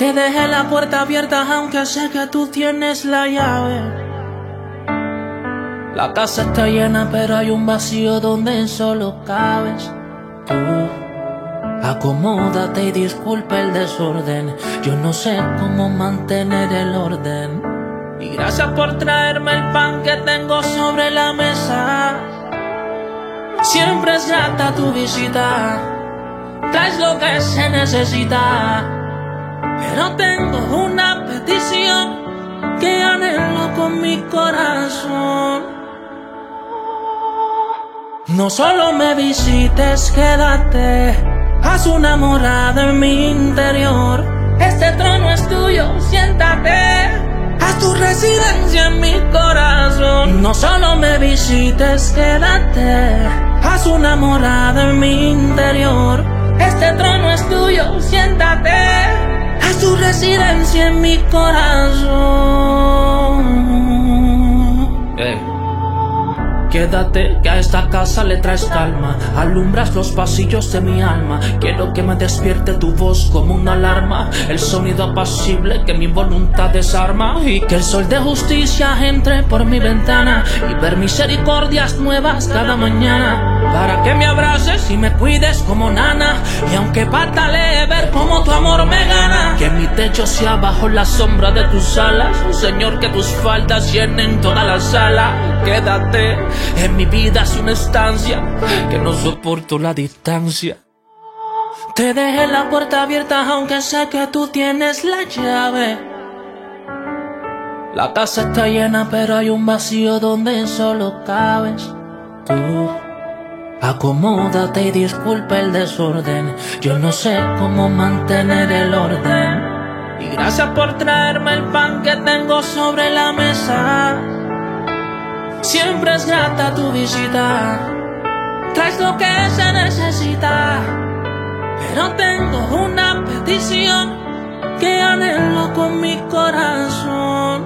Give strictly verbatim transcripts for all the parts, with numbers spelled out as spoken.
Te dejé la puerta abierta aunque sé que tú tienes la llave. La casa está llena pero hay un vacío donde solo cabes tú. Acomódate y disculpa el desorden. Yo no sé cómo mantener el orden. Y gracias por traerme el pan que tengo sobre la mesa. Siempre es grata tu visita. Traes lo que se necesita. Pero tengo una petición que anhelo con mi corazón. No solo me visites, quédate. Haz una morada en mi interior. Este trono es tuyo, siéntate. Haz tu residencia en mi corazón. No solo me visites, quédate. Haz una morada en mi interior. Este trono es tuyo, siéntate. Haz tu residencia en mi corazón. Hey. Quédate, que a esta casa le traes calma. Alumbras los pasillos de mi alma. Quiero que me despierte tu voz como una alarma. El sonido apacible que mi voluntad desarma. Y que el sol de justicia entre por mi ventana. Y ver misericordias nuevas cada mañana. Para que me abraces y me cuides como nana. Y aunque patalee ver cómo tu amor me gana. Que mi techo sea bajo la sombra de tus alas. Señor, que tus faldas llenen toda la sala. Quédate. En mi vida es una estancia que no soporto la distancia. Te dejé la puerta abierta aunque sé que tú tienes la llave. La casa está llena pero hay un vacío donde solo cabes tú. Acomódate y disculpa el desorden. Yo no sé cómo mantener el orden. Y gracias por traerme el pan que tengo sobre la mesa. Siempre es grata tu visita. Traes lo que se necesita. Pero tengo una petición que anhelo con mi corazón.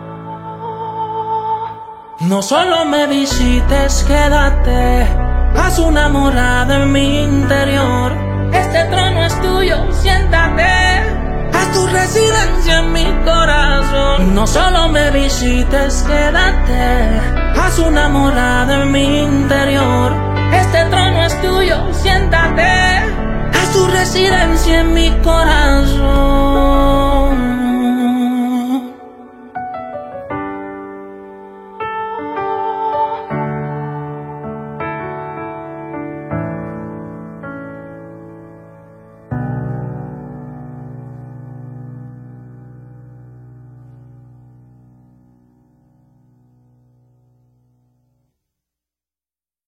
No solo me visites, quédate. Haz una morada en mi interior. Este trono es tuyo, siéntate. Haz tu residencia en mi corazón. No solo me visites, quédate. Haz una morada en mi interior. Este trono es tuyo, siéntate. Haz tu residencia en mi corazón.